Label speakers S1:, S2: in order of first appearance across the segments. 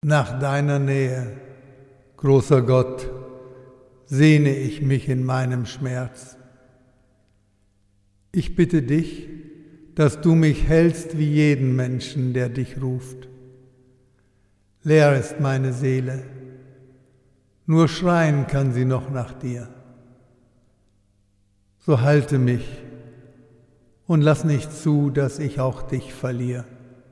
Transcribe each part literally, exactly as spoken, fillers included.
S1: Nach deiner Nähe, großer Gott, sehne ich mich in meinem Schmerz. Ich bitte dich, dass du mich hältst wie jeden Menschen, der dich ruft. Leer ist meine Seele, nur schreien kann sie noch nach dir. So halte mich und lass nicht zu, dass ich auch dich verliere.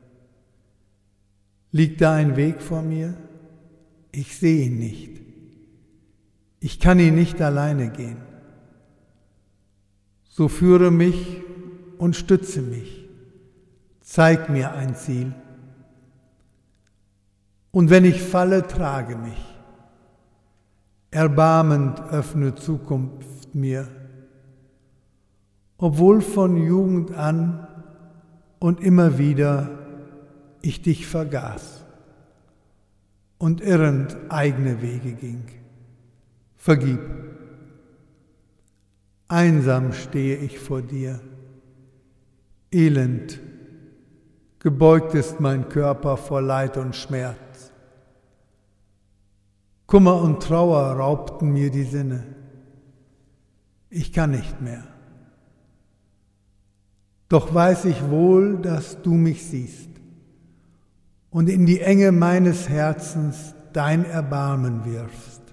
S1: Liegt da ein Weg vor mir? Ich sehe ihn nicht. Ich kann ihn nicht alleine gehen. So führe mich und stütze mich. Zeig mir ein Ziel. Und wenn ich falle, trage mich. Erbarmend öffne Zukunft mir. Obwohl von Jugend an und immer wieder ich dich vergaß und irrend eigene Wege ging. Vergib. Einsam stehe ich vor dir, elend, gebeugt ist mein Körper vor Leid und Schmerz. Kummer und Trauer raubten mir die Sinne. Ich kann nicht mehr. Doch weiß ich wohl, dass du mich siehst und in die Enge meines Herzens dein Erbarmen wirfst.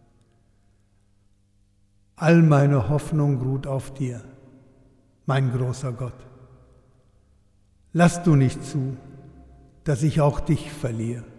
S1: All meine Hoffnung ruht auf dir, mein großer Gott. Lass du nicht zu, dass ich auch dich verliere.